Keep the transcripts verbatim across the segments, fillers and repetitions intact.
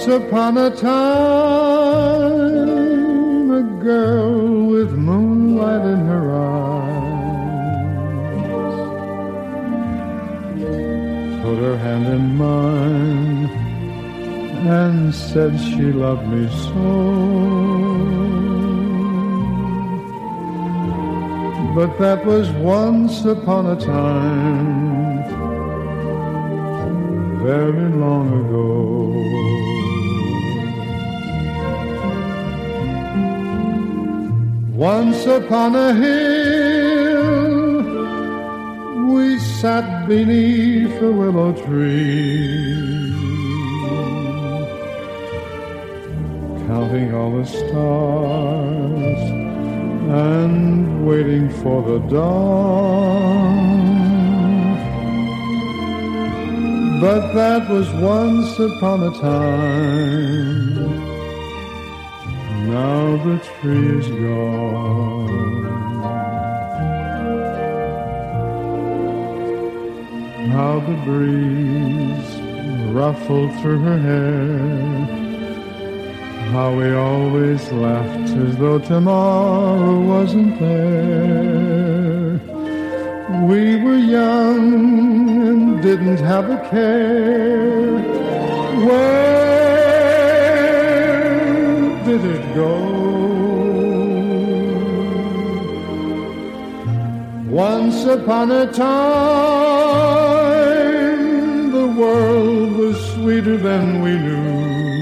Once upon a time, a girl with moonlight in her eyes put her hand in mine and said she loved me so. But that was once upon a time, very long ago. Once upon a hill, we sat beneath a willow tree, counting all the stars and waiting for the dawn. But that was once upon a time. Now the tree is gone. How the breeze ruffled through her hair, how we always laughed as though tomorrow wasn't there. We were young and didn't have a care. Where did it go? Once upon a time, the world was sweeter than we knew.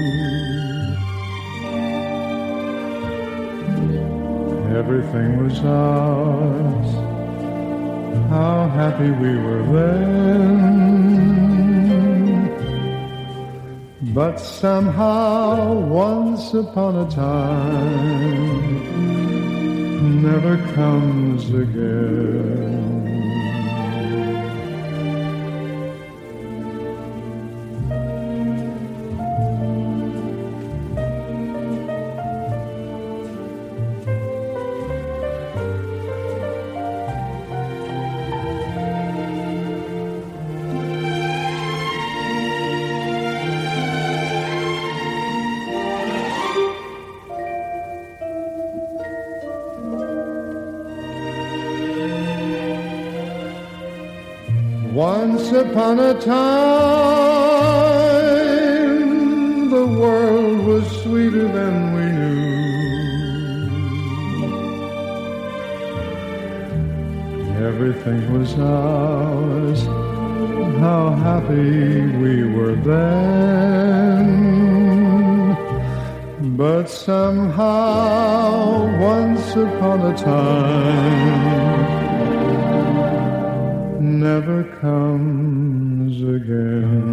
Everything was ours. How happy we were then. But somehow, once upon a time, never comes again. Once upon a time, the world was sweeter than we knew. Everything was ours. How happy we were then. But somehow, once upon a time, never comes again.